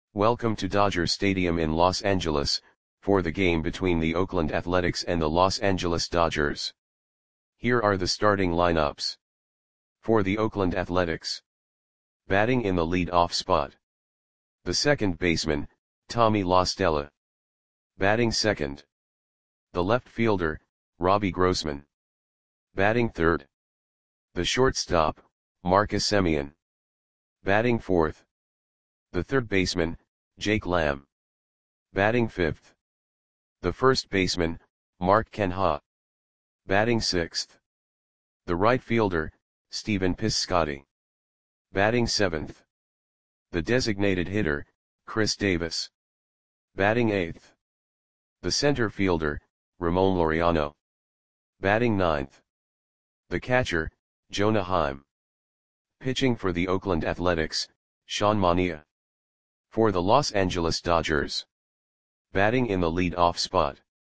Welcome to Dodger Stadium in Los Angeles, for the game between the Oakland Athletics and the Los Angeles Dodgers. Here are the starting lineups. For the Oakland Athletics. Batting in the lead-off spot. The second baseman, Tommy La Stella. Batting second. The left fielder, Robbie Grossman. Batting third. The shortstop, Marcus Semien. Batting fourth. The third baseman, Jake Lamb. Batting fifth. The first baseman, Mark Canha. Batting sixth. The right fielder, Stephen Piscotty. Batting seventh. The designated hitter, Chris Davis. Batting eighth. The center fielder, Ramon Laureano. Batting ninth. The catcher, Jonah Heim. Pitching for the Oakland Athletics, Sean Manaea. For the Los Angeles Dodgers. Batting in the lead-off spot.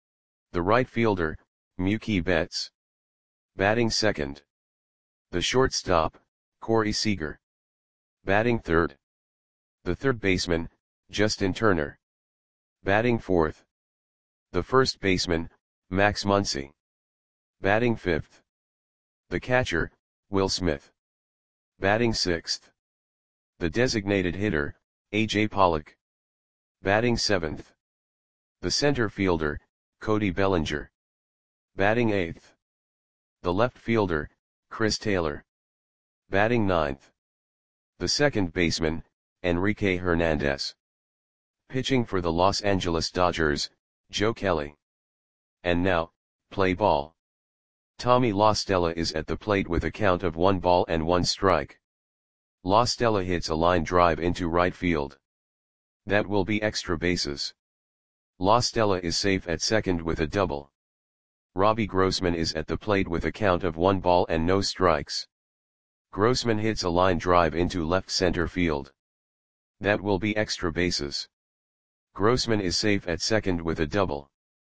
The right fielder, Mookie Betts. Batting second. The shortstop, Corey Seager. Batting third. The third baseman, Justin Turner. Batting fourth. The first baseman, Max Muncy. Batting fifth. The catcher, Will Smith. Batting sixth. The designated hitter, A.J. Pollock. Batting seventh. The center fielder, Cody Bellinger. Batting eighth. The left fielder, Chris Taylor. Batting ninth. The second baseman, Enrique Hernandez. Pitching for the Los Angeles Dodgers, Joe Kelly. And now, play ball. Tommy La Stella is at the plate with a count of 1 strike. La Stella hits a line drive into right field. That will be extra bases. La Stella is safe at second with a double. Robbie Grossman is at the plate with a count of 1 strikes. Grossman hits a line drive into left center field. That will be extra bases. Grossman is safe at second with a double.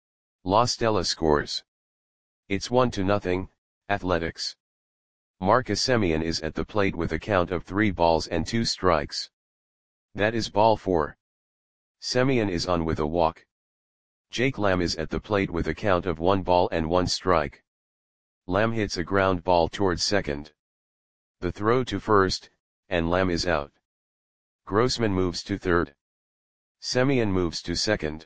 La Stella scores. It's 1-0, Athletics. Marcus Semien is at the plate with a count of 3 strikes. That is ball 4. Semien is on with a walk. Jake Lamb is at the plate with a count of 1 strike. Lamb hits a ground ball towards second. The throw to first, and Lamb is out. Grossman moves to third. Semien moves to second.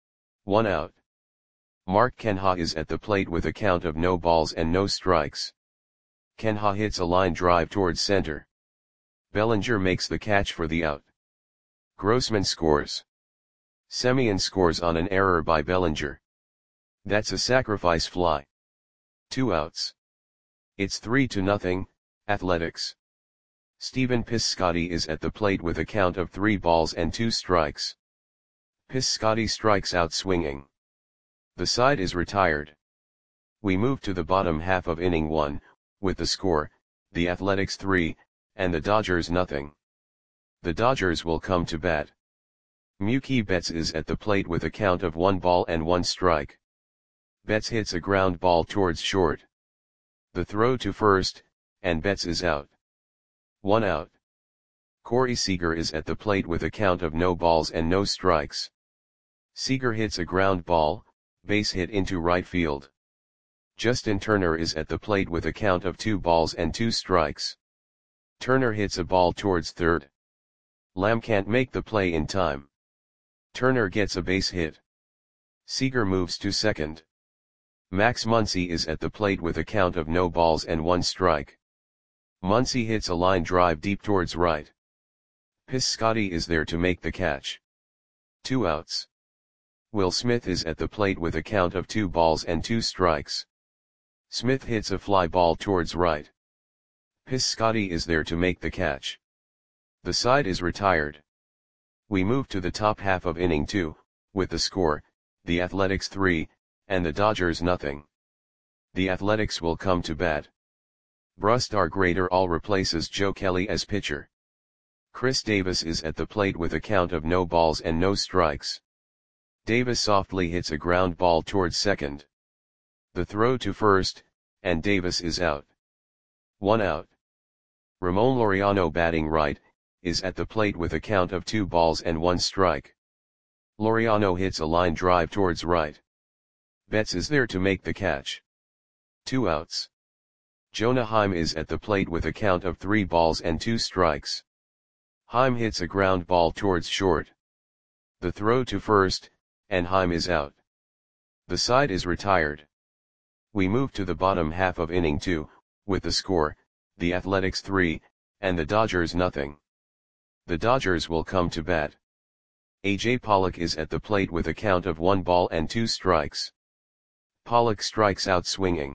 1 out. Mark Canha is at the plate with a count of no strikes. Canha hits a line drive towards center. Bellinger makes the catch for the out. Grossman scores. Semien scores on an error by Bellinger. That's a sacrifice fly. 2 outs. It's 3-0, Athletics. Stephen Piscotty is at the plate with a count of 3 strikes. Piscotty strikes out swinging. The side is retired. We move to the bottom half of inning 1, with the score, the Athletics 3, and the Dodgers 0. The Dodgers will come to bat. Mookie Betts is at the plate with a count of 1 strike. Betts hits a ground ball towards short. The throw to first, and Betts is out. 1 out. Corey Seager is at the plate with a count of no strikes. Seager hits a ground ball, base hit into right field. Justin Turner is at the plate with a count of 2 strikes. Turner hits a ball towards third. Lamb can't make the play in time. Turner gets a base hit. Seager moves to second. Max Muncy is at the plate with a count of no balls and 1 strike. Muncy hits a line drive deep towards right. Piscotty is there to make the catch. 2 outs. Will Smith is at the plate with a count of 2 strikes. Smith hits a fly ball towards right. Piscotty is there to make the catch. The side is retired. We move to the top half of inning 2, with the score, the Athletics 3, and the Dodgers 0. The Athletics will come to bat. Brusdar Graterol replaces Joe Kelly as pitcher. Chris Davis is at the plate with a count of no balls and no strikes. Davis softly hits a ground ball towards second. The throw to first, and Davis is out. 1 out. Ramon Laureano batting right, is at the plate with a count of 2 balls and 1 strike. Laureano hits a line drive towards right. Betts is there to make the catch. 2 outs. Jonah Heim is at the plate with a count of 3 balls and 2 strikes. Heim hits a ground ball towards short. The throw to first, and Heim is out. The side is retired. We move to the bottom half of inning 2, with the score, the Athletics 3, and the Dodgers nothing. The Dodgers will come to bat. A.J. Pollock is at the plate with a count of 1 ball and 2 strikes. Pollock strikes out swinging.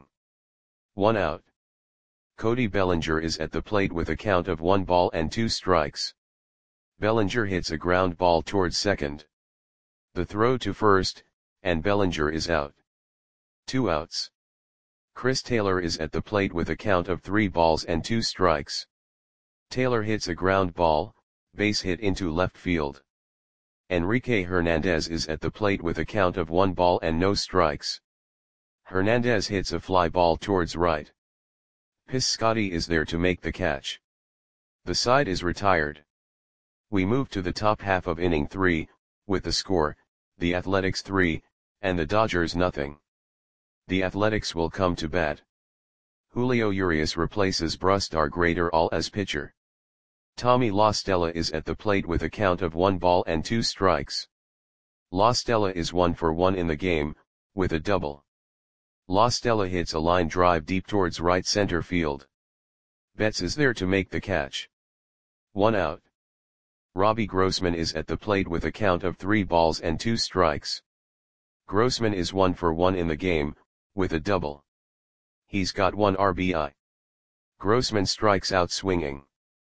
1 out. Cody Bellinger is at the plate with a count of 1 ball and 2 strikes. Bellinger hits a ground ball towards second. The throw to first, and Bellinger is out. 2 outs. Chris Taylor is at the plate with a count of 3 balls and 2 strikes. Taylor hits a ground ball, base hit into left field. Enrique Hernandez is at the plate with a count of 1 ball and no strikes. Hernandez hits a fly ball towards right. Piscotty is there to make the catch. The side is retired. We move to the top half of inning 3, with the score, the Athletics 3, and the Dodgers nothing. The Athletics will come to bat. Julio Urias replaces Brusdar Graterol as pitcher. Tommy La Stella is at the plate with a count of 1 ball and 2 strikes. La Stella is 1 for 1 in the game, with a double. La Stella hits a line drive deep towards right center field. Betts is there to make the catch. 1 out. Robbie Grossman is at the plate with a count of 3 balls and 2 strikes. Grossman is 1 for 1 in the game, with a double. He's got 1 RBI. Grossman strikes out swinging.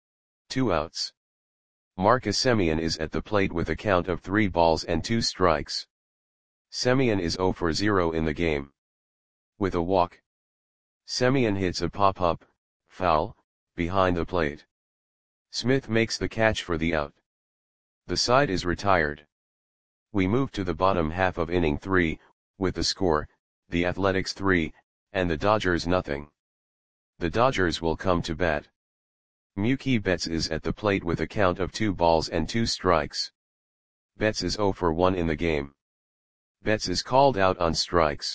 2 outs. Marcus Semien is at the plate with a count of 3 balls and 2 strikes. Semien is 0 for 0 in the game. With a walk. Semien hits a pop-up, foul, behind the plate. Smith makes the catch for the out. The side is retired. We move to the bottom half of inning 3, with the score, the Athletics 3, and the Dodgers nothing. The Dodgers will come to bat. Mookie Betts is at the plate with a count of 2 balls and 2 strikes. Betts is 0 for 1 in the game. Betts is called out on strikes.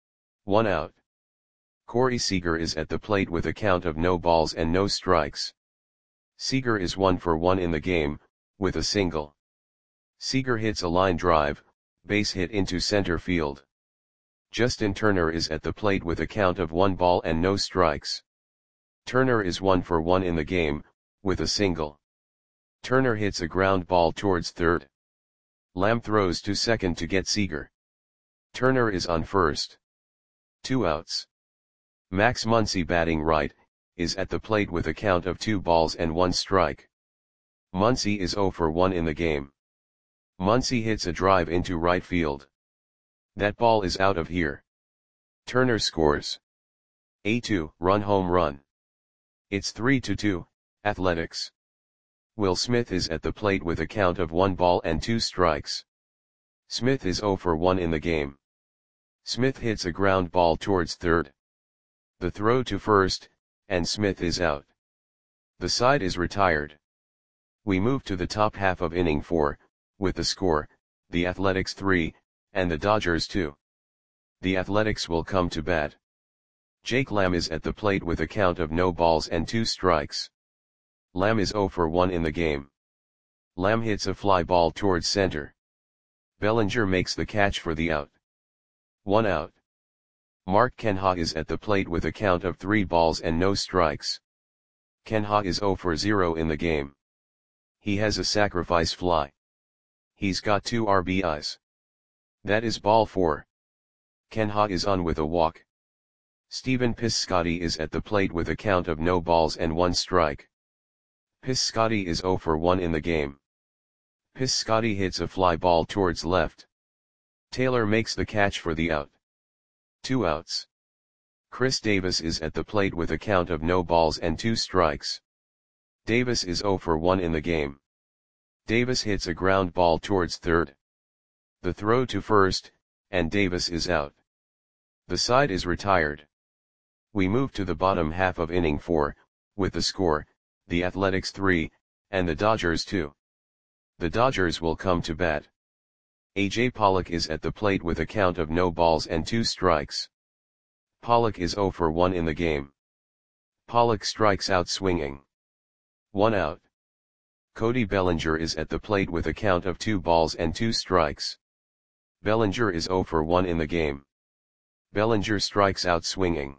1 out. Corey Seager is at the plate with a count of no balls and no strikes. Seager is 1 for 1 in the game, with a single. Seager hits a line drive, base hit into center field. Justin Turner is at the plate with a count of 1 ball and no strikes. Turner is 1 for 1 in the game, with a single. Turner hits a ground ball towards third. Lamb throws to second to get Seager. Turner is on first. 2 outs. Max Muncy batting right, is at the plate with a count of 2 balls and 1 strike. Muncy is 0 for 1 in the game. Muncy hits a drive into right field. That ball is out of here. Turner scores. A 2-run home run. It's 3-2, Athletics. Will Smith is at the plate with a count of 1 ball and 2 strikes. Smith is 0 for 1 in the game. Smith hits a ground ball towards third. The throw to first, and Smith is out. The side is retired. We move to the top half of inning 4, with the score, the Athletics 3, and the Dodgers 2. The Athletics will come to bat. Jake Lamb is at the plate with a count of no balls and 2 strikes. Lamb is 0 for 1 in the game. Lamb hits a fly ball towards center. Bellinger makes the catch for the out. 1 out. Mark Canha is at the plate with a count of 3 balls and no strikes. Canha is 0 for 0 in the game. He has a sacrifice fly. He's got 2 RBIs. That is ball 4. Canha is on with a walk. Stephen Piscotty is at the plate with a count of no balls and 1 strike. Piscotty is 0 for 1 in the game. Piscotty hits a fly ball towards left. Taylor makes the catch for the out. 2 outs. Chris Davis is at the plate with a count of no balls and 2 strikes. Davis is 0 for 1 in the game. Davis hits a ground ball towards third. The throw to first, and Davis is out. The side is retired. We move to the bottom half of inning 4, with the score, the Athletics 3, and the Dodgers 2. The Dodgers will come to bat. A.J. Pollock is at the plate with a count of no balls and 2 strikes. Pollock is 0 for 1 in the game. Pollock strikes out swinging. 1 out. Cody Bellinger is at the plate with a count of 2 balls and 2 strikes. Bellinger is 0 for 1 in the game. Bellinger strikes out swinging.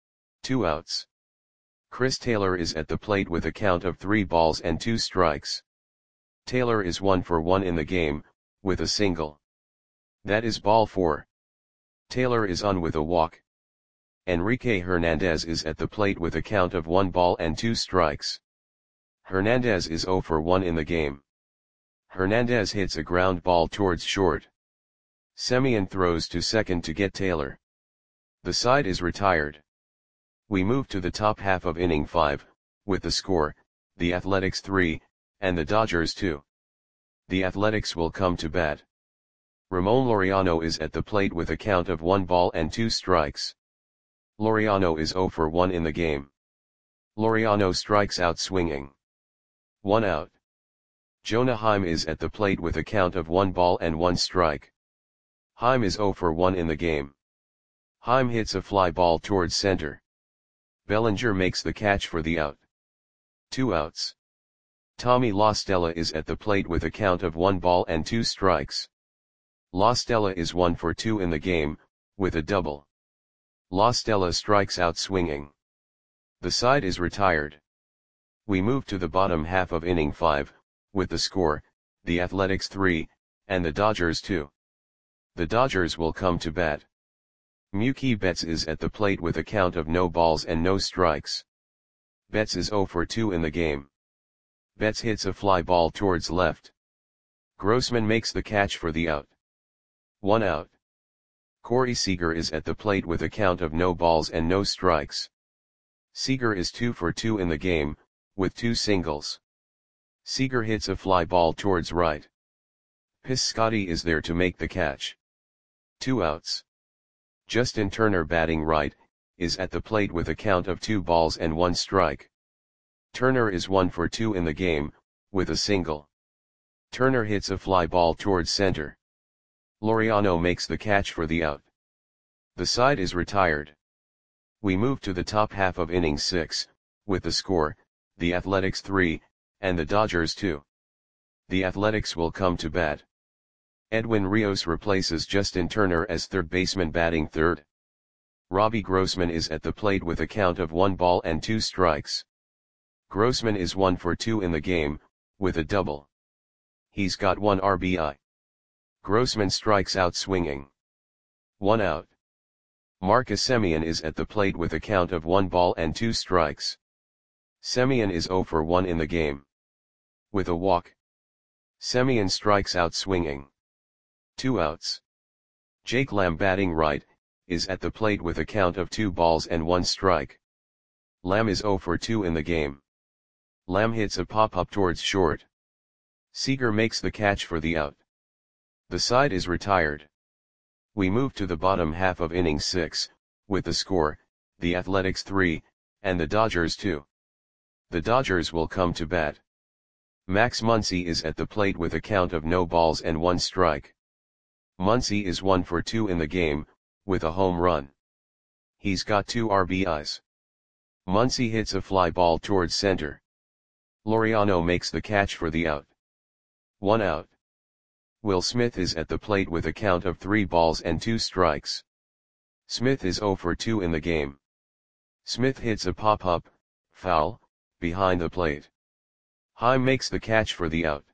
2 outs. Chris Taylor is at the plate with a count of 3 balls and 2 strikes. Taylor is 1 for 1 in the game, with a single. That is ball 4. Taylor is on with a walk. Enrique Hernandez is at the plate with a count of 1 ball and 2 strikes. Hernandez is 0 for 1 in the game. Hernandez hits a ground ball towards short. Semien throws to second to get Taylor. The side is retired. We move to the top half of inning 5, with the score, the Athletics 3, and the Dodgers 2. The Athletics will come to bat. Ramon Laureano is at the plate with a count of 1 ball and 2 strikes. Laureano is 0 for 1 in the game. Laureano strikes out swinging. 1 out. Jonah Heim is at the plate with a count of 1 ball and 1 strike. Heim is 0 for 1 in the game. Heim hits a fly ball towards center. Bellinger makes the catch for the out. 2 outs. Tommy La Stella is at the plate with a count of 1 ball and 2 strikes. La Stella is 1 for 2 in the game, with a double. La Stella strikes out swinging. The side is retired. We move to the bottom half of inning 5, with the score, the Athletics 3, and the Dodgers 2. The Dodgers will come to bat. Mookie Betts is at the plate with a count of no balls and no strikes. Betts is 0 for 2 in the game. Betts hits a fly ball towards left. Grossman makes the catch for the out. 1 out. Corey Seager is at the plate with a count of no balls and no strikes. Seager is 2 for 2 in the game, with 2 singles. Seager hits a fly ball towards right. Piscotty is there to make the catch. 2 outs. Justin Turner, batting right, is at the plate with a count of 2 balls and 1 strike. Turner is 1 for 2 in the game, with a single. Turner hits a fly ball towards center. Laureano makes the catch for the out. The side is retired. We move to the top half of inning 6, with the score, the Athletics 3, and the Dodgers 2. The Athletics will come to bat. Edwin Rios replaces Justin Turner as third baseman, batting third. Robbie Grossman is at the plate with a count of 1 ball and 2 strikes. Grossman is 1 for 2 in the game, with a double. He's got 1 RBI. Grossman strikes out swinging. 1 out. Marcus Semien is at the plate with a count of 1 ball and 2 strikes. Semien is 0 for 1 in the game. With a walk. Semien strikes out swinging. 2 outs. Jake Lamb, batting right, is at the plate with a count of 2 balls and 1 strike. Lamb is 0 for 2 in the game. Lamb hits a pop-up towards short. Seager makes the catch for the out. The side is retired. We move to the bottom half of inning 6, with the score, the Athletics 3, and the Dodgers 2. The Dodgers will come to bat. Max Muncy is at the plate with a count of no balls and 1 strike. Muncy is 1 for 2 in the game, with a home run. He's got 2 RBIs. Muncy hits a fly ball towards center. Laureano makes the catch for the out. 1 out. Will Smith is at the plate with a count of 3 balls and 2 strikes. Smith is 0 for 2 in the game. Smith hits a pop-up, foul, behind the plate. Heim makes the catch for the out.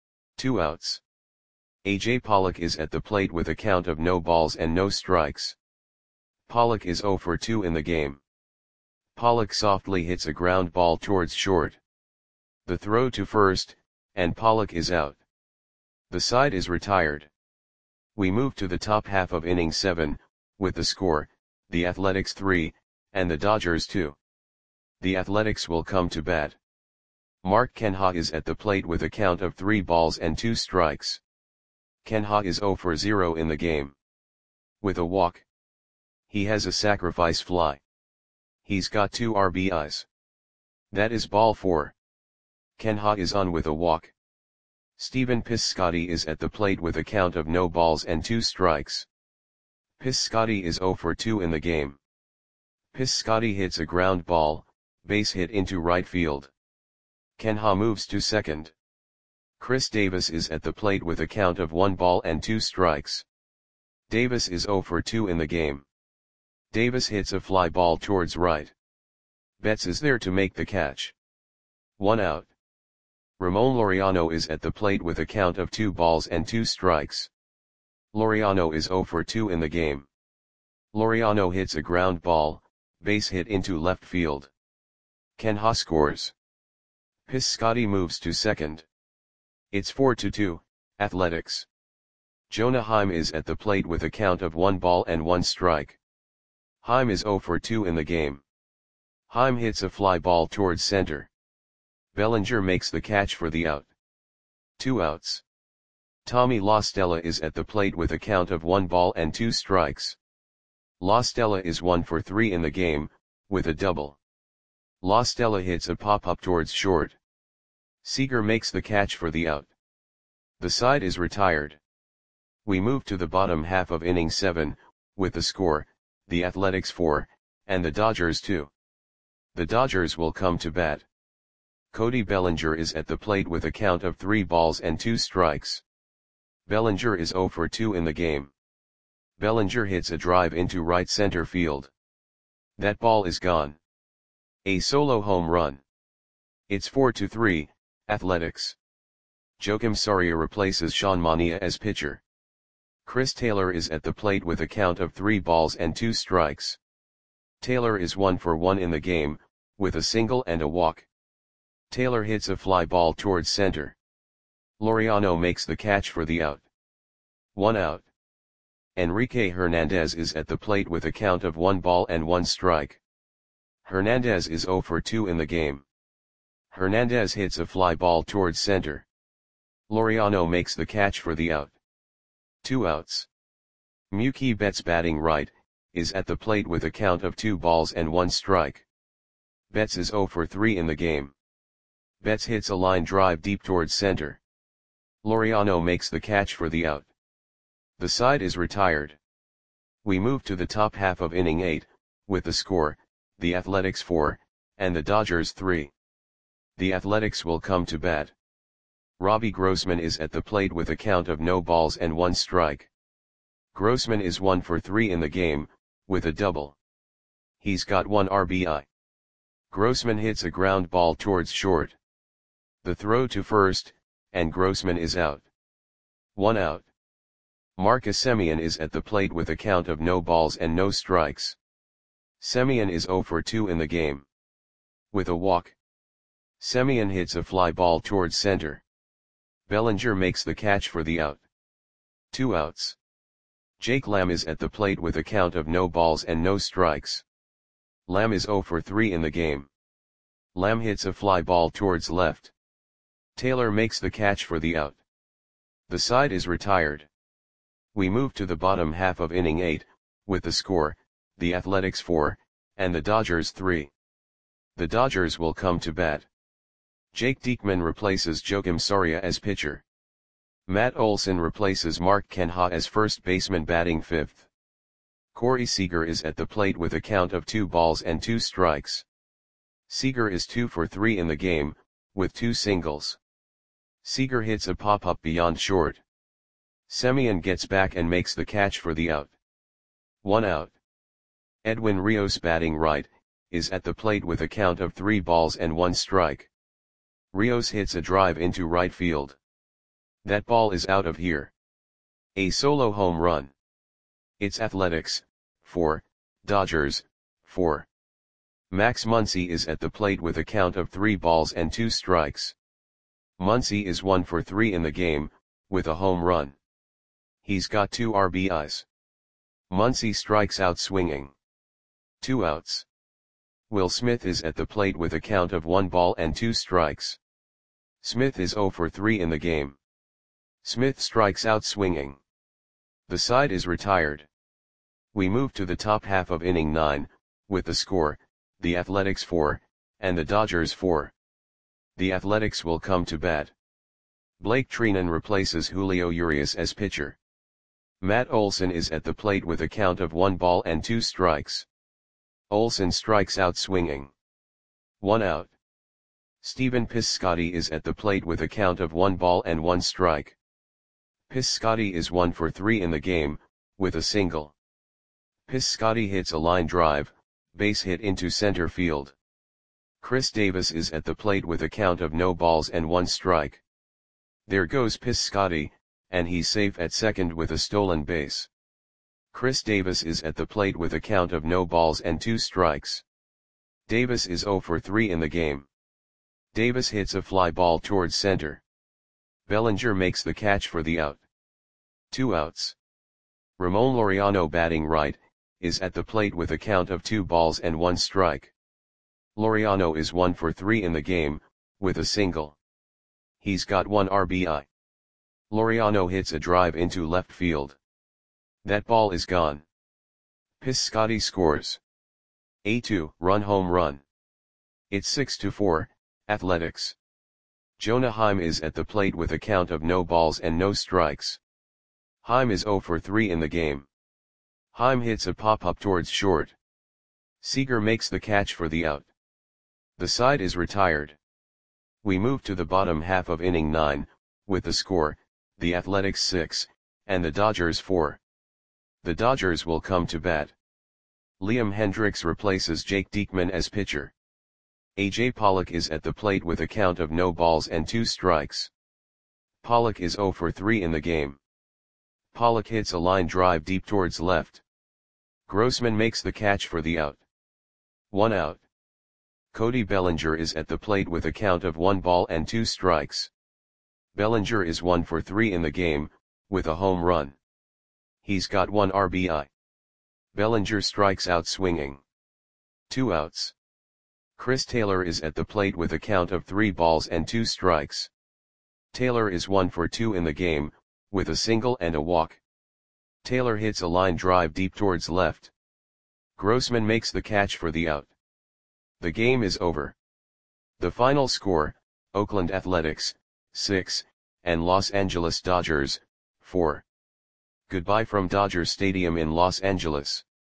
2 outs. A.J. Pollock is at the plate with a count of no balls and no strikes. Pollock is 0 for 2 in the game. Pollock softly hits a ground ball towards short. The throw to first, and Pollock is out. The side is retired. We move to the top half of inning 7, with the score, the Athletics 3, and the Dodgers 2. The Athletics will come to bat. Mark Canha is at the plate with a count of 3 balls and 2 strikes. Canha is 0 for 0 in the game. With a walk. He has a sacrifice fly. He's got 2 RBIs. That is ball 4. Ken Ha is on with a walk. Stephen Piscotty is at the plate with a count of no balls and 2 strikes. Piscotty is 0 for 2 in the game. Piscotty hits a ground ball, base hit into right field. Ken Ha moves to second. Chris Davis is at the plate with a count of 1 ball and 2 strikes. Davis is 0 for 2 in the game. Davis hits a fly ball towards right. Betts is there to make the catch. 1 out. Ramon Laureano is at the plate with a count of 2 balls and 2 strikes. Laureano is 0 for 2 in the game. Laureano hits a ground ball, base hit into left field. Ken Ha scores. Piscotty moves to second. It's 4-2, Athletics. Jonah Heim is at the plate with a count of 1 ball and 1 strike. Heim is 0 for 2 in the game. Heim hits a fly ball towards center. Bellinger makes the catch for the out. 2 outs. Tommy La Stella is at the plate with a count of 1 ball and 2 strikes. La Stella is 1 for 3 in the game, with a double. La Stella hits a pop-up towards short. Seager makes the catch for the out. The side is retired. We move to the bottom half of inning 7, with the score, the Athletics 4, and the Dodgers 2. The Dodgers will come to bat. Cody Bellinger is at the plate with a count of 3 balls and 2 strikes. Bellinger is 0 for 2 in the game. Bellinger hits a drive into right center field. That ball is gone. A solo home run. It's 4-3, Athletics. Joakim Soria replaces Sean Mania as pitcher. Chris Taylor is at the plate with a count of 3 balls and 2 strikes. Taylor is 1 for 1 in the game, with a single and a walk. Taylor hits a fly ball towards center. Laureano makes the catch for the out. 1 out. Enrique Hernandez is at the plate with a count of 1 ball and 1 strike. Hernandez is 0 for 2 in the game. Hernandez hits a fly ball towards center. Laureano makes the catch for the out. 2 outs. Mookie Betts batting right, is at the plate with a count of 2 balls and 1 strike. Betts is 0 for 3 in the game. Betts hits a line drive deep towards center. Laureano makes the catch for the out. The side is retired. We move to the top half of inning 8, with the score, the Athletics 4, and the Dodgers 3. The Athletics will come to bat. Robbie Grossman is at the plate with a count of no balls and 1 strike. Grossman is 1 for 3 in the game, with a double. He's got 1 RBI. Grossman hits a ground ball towards short. The throw to first, and Grossman is out. 1 out. Marcus Semien is at the plate with a count of no balls and no strikes. Semien is 0 for 2 in the game. With a walk. Semien hits a fly ball towards center. Bellinger makes the catch for the out. 2 outs. Jake Lamb is at the plate with a count of no balls and no strikes. Lamb is 0 for 3 in the game. Lamb hits a fly ball towards left. Taylor makes the catch for the out. The side is retired. We move to the bottom half of inning 8, with the score, the Athletics 4, and the Dodgers 3. The Dodgers will come to bat. Jake Diekman replaces Joakim Soria as pitcher. Matt Olson replaces Mark Canha as first baseman batting 5th. Corey Seager is at the plate with a count of 2 balls and 2 strikes. Seager is 2 for 3 in the game, with 2 singles. Seager hits a pop-up beyond short. Semien gets back and makes the catch for the out. 1 out. Edwin Rios batting right, is at the plate with a count of 3 balls and 1 strike. Rios hits a drive into right field. That ball is out of here. A solo home run. It's Athletics 4, Dodgers 4. Max Muncy is at the plate with a count of 3 balls and 2 strikes. Muncy is 1 for 3 in the game, with a home run. He's got 2 RBIs. Muncy strikes out swinging. 2 outs. Will Smith is at the plate with a count of 1 ball and 2 strikes. Smith is 0 for 3 in the game. Smith strikes out swinging. The side is retired. We move to the top half of inning 9, with the score, the Athletics 4, and the Dodgers 4. The Athletics will come to bat. Blake Treinen replaces Julio Urias as pitcher. Matt Olson is at the plate with a count of 1-2 strikes. Olson strikes out swinging. 1 out. Stephen Piscotty is at the plate with a count of 1-1 strike. Piscotty is 1 for 3 in the game, with a single. Piscotty hits a line drive, base hit into center field. Chris Davis is at the plate with a count of 0-1 strike. There goes Piscotty, and he's safe at second with a stolen base. Chris Davis is at the plate with a count of 0-2 strikes. Davis is 0 for 3 in the game. Davis hits a fly ball towards center. Bellinger makes the catch for the out. 2 outs. Ramon Laureano, batting right, is at the plate with a count of 2-1 strike. Laureano is 1 for 3 in the game, with a single. He's got 1 RBI. Laureano hits a drive into left field. That ball is gone. Piscotty scores a 2-run home run. It's 6-4, Athletics. Jonah Heim is at the plate with a count of 0 strikes. Heim is 0 for 3 in the game. Heim hits a pop-up towards short. Seager makes the catch for the out. The side is retired. We move to the bottom half of inning 9, with the score, the Athletics 6, and the Dodgers 4. The Dodgers will come to bat. Liam Hendriks replaces Jake Diekman as pitcher. A.J. Pollock is at the plate with a count of 0-2 strikes. Pollock is 0 for 3 in the game. Pollock hits a line drive deep towards left. Grossman makes the catch for the out. 1 out. Cody Bellinger is at the plate with a count of 1-2 strikes. Bellinger is 1 for 3 in the game, with a home run. He's got 1 RBI. Bellinger strikes out swinging. 2 outs. Chris Taylor is at the plate with a count of 3-2 strikes. Taylor is 1 for 2 in the game, with a single and a walk. Taylor hits a line drive deep towards left. Grossman makes the catch for the out. The game is over. The final score, Oakland Athletics, 6, and Los Angeles Dodgers, 4. Goodbye from Dodger Stadium in Los Angeles.